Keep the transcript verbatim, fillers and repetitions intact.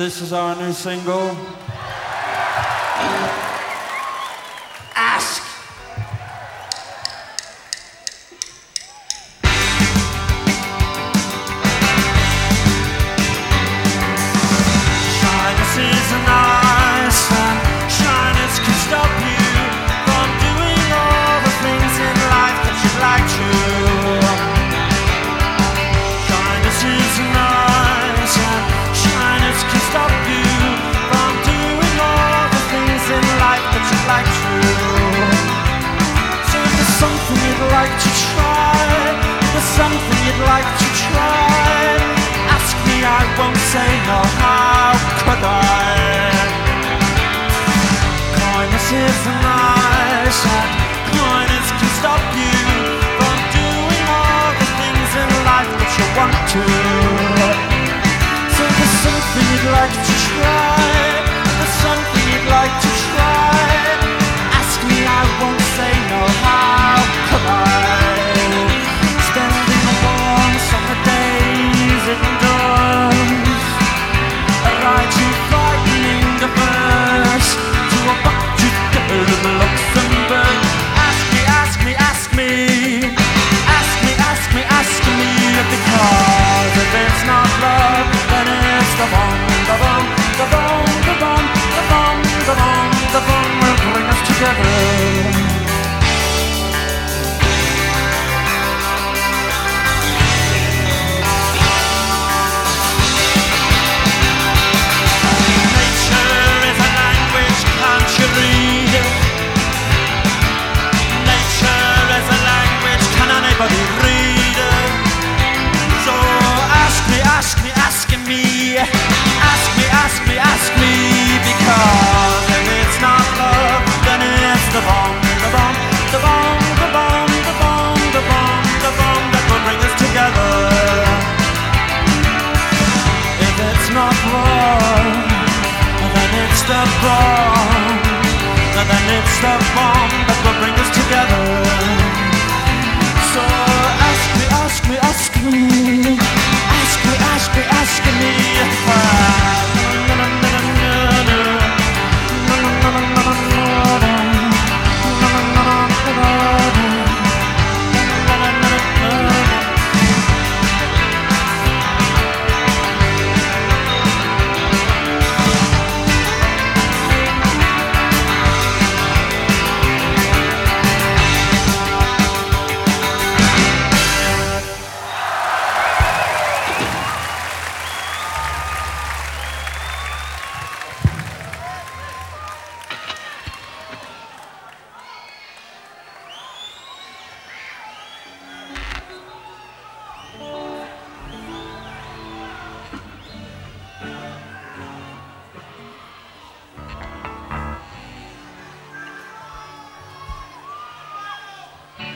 This is our new single. Ask. Shyness is nice, and shyness can stop you from doing all the things in life that you'd like to. Shyness is nice, and shyness can stop you from doing all the things in life that you'd like to. So if there's something you'd like to try, if there's something you'd like to try, ask me, I won't say no, how could I? Kindness is nice, and kindness can stop you from doing all the things in life that you want to. So if there's something you'd like to try, if there's something you'd like to try, ask me, I won't say no, how could I? Spending warm summer days indoors, a ride too frightening to burst, to a bucket girl in Luxembourg. Ask me, ask me, ask me, ask me, ask me, ask me, because if it's not love, then it's the bomb, the bomb, the bomb, the bomb, the bomb, the bomb, the bomb will bring us together. Ask me, ask me, ask me, ask me, ask me, because if it's not love, then it's the bomb, the bomb, the bomb, the bomb, the bomb, the bomb, the bomb that will bring us together. If it's not love, then it's the bomb, then it's the bomb that will bring us together. So ask me, ask me, ask me, ask me, ask me, ask me if I